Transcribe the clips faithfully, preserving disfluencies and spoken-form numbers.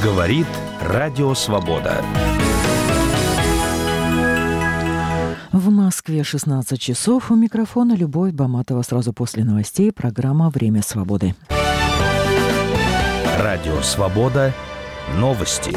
Говорит Радио Свобода. В Москве шестнадцать часов. У микрофона Любовь Баматова. Сразу после новостей программа «Время свободы». Радио Свобода. Новости.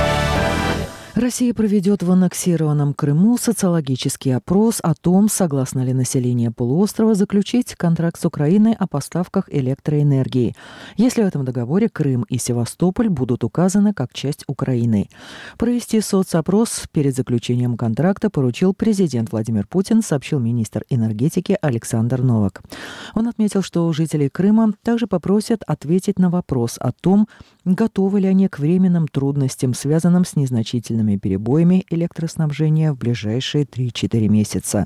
Россия проведет в аннексированном Крыму социологический опрос о том, согласно ли население полуострова заключить контракт с Украиной о поставках электроэнергии, если в этом договоре Крым и Севастополь будут указаны как часть Украины. Провести соцопрос перед заключением контракта поручил президент Владимир Путин, сообщил министр энергетики Александр Новак. Он отметил, что жителей Крыма также попросят ответить на вопрос о том, готовы ли они к временным трудностям, связанным с незначительными перебоями электроснабжения в ближайшие три-четыре месяца.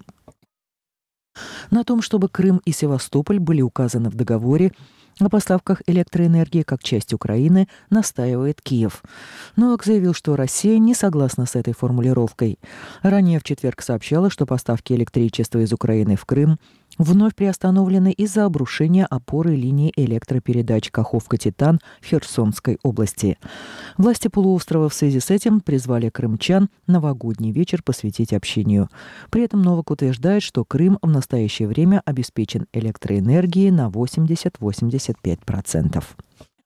На том, чтобы Крым и Севастополь были указаны в договоре о поставках электроэнергии как часть Украины, настаивает Киев. Новак заявил, что Россия не согласна с этой формулировкой. Ранее в четверг сообщала, что поставки электричества из Украины в Крым вновь приостановлены из-за обрушения опоры линии электропередач Каховка-Титан в Херсонской области. Власти полуострова в связи с этим призвали крымчан новогодний вечер посвятить общению. При этом Новак утверждает, что Крым в настоящее время обеспечен электроэнергией на восемьдесят-восемьдесят пять процентов.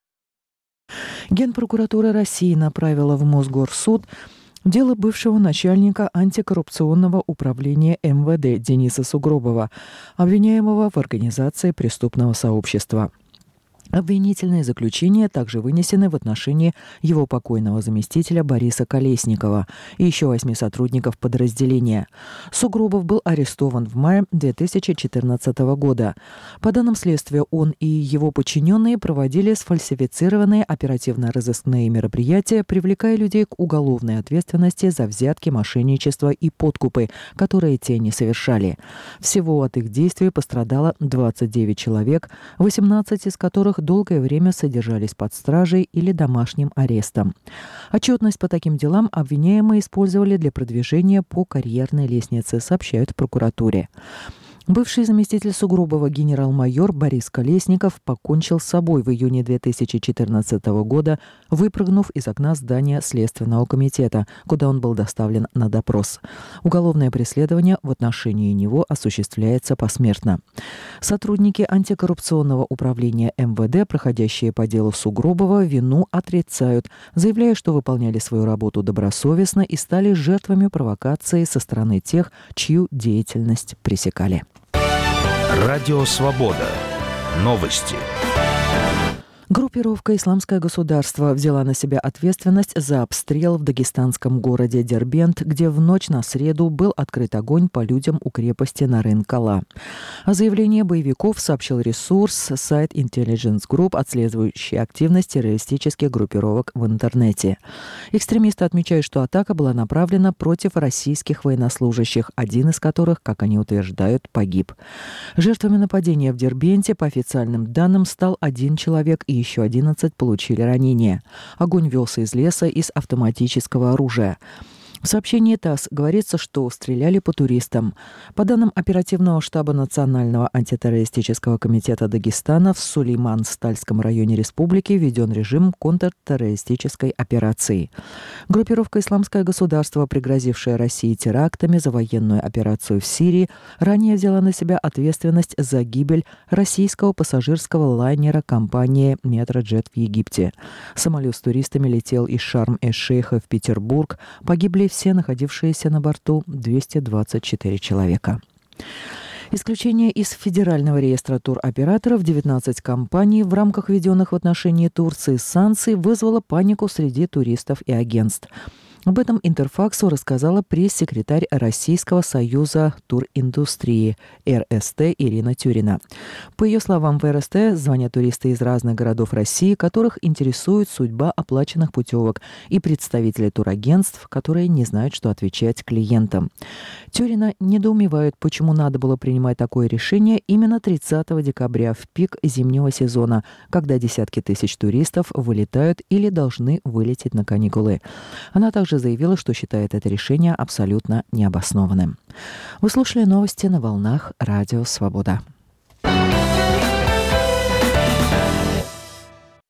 Генпрокуратура России направила в Мосгорсуд дело бывшего начальника антикоррупционного управления эм вэ дэ Дениса Сугробова, обвиняемого в организации преступного сообщества. Обвинительные заключения также вынесены в отношении его покойного заместителя Бориса Колесникова и еще восьми сотрудников подразделения. Сугробов был арестован в мае две тысячи четырнадцатого года. По данным следствия, он и его подчиненные проводили сфальсифицированные оперативно-розыскные мероприятия, привлекая людей к уголовной ответственности за взятки, мошенничество и подкупы, которые те не совершали. Всего от их действий пострадало двадцать девять человек, восемнадцать из которых долгое время содержались под стражей или домашним арестом. Отчетность по таким делам обвиняемые использовали для продвижения по карьерной лестнице, сообщают в прокуратуре. Бывший заместитель Сугробова генерал-майор Борис Колесников покончил с собой в июне две тысячи четырнадцатого года, выпрыгнув из окна здания Следственного комитета, куда он был доставлен на допрос. Уголовное преследование в отношении него осуществляется посмертно. Сотрудники антикоррупционного управления эм вэ дэ, проходящие по делу Сугробова, вину отрицают, заявляя, что выполняли свою работу добросовестно и стали жертвами провокации со стороны тех, чью деятельность пресекали. Радио Свобода. Новости. Группировка «Исламское государство» взяла на себя ответственность за обстрел в дагестанском городе Дербент, где в ночь на среду был открыт огонь по людям у крепости Нарын-Кала. О заявлении боевиков сообщил ресурс сайт Intelligence Group, отслеживающий активность террористических группировок в интернете. Экстремисты отмечают, что атака была направлена против российских военнослужащих, один из которых, как они утверждают, погиб. Жертвами нападения в Дербенте, по официальным данным, стал один человек и еще одиннадцать получили ранения. Огонь велся из леса из автоматического оружия. В сообщении ТАСС говорится, что стреляли по туристам. По данным оперативного штаба Национального антитеррористического комитета Дагестана, в Сулейман-Стальском районе республики введен режим контртеррористической операции. Группировка «Исламское государство», пригрозившая России терактами за военную операцию в Сирии, ранее взяла на себя ответственность за гибель российского пассажирского лайнера компании «Метроджет» в Египте. Самолет с туристами летел из Шарм-эш-Шейха в Петербург. Погибли все находившиеся на борту двести двадцать четыре человека. Исключение из Федерального реестра туроператоров девятнадцать компаний в рамках введенных в отношении Турции санкций вызвало панику среди туристов и агентств. Об этом Интерфаксу рассказала пресс-секретарь Российского союза туриндустрии эр эс тэ Ирина Тюрина. По ее словам, в эр эс тэ звонят туристы из разных городов России, которых интересует судьба оплаченных путевок, и представители турагентств, которые не знают, что отвечать клиентам. Тюрина недоумевает, почему надо было принимать такое решение именно тридцатого декабря, в пик зимнего сезона, когда десятки тысяч туристов вылетают или должны вылететь на каникулы. Она также заявила, что считает это решение абсолютно необоснованным. Вы слушали новости на волнах Радио Свобода.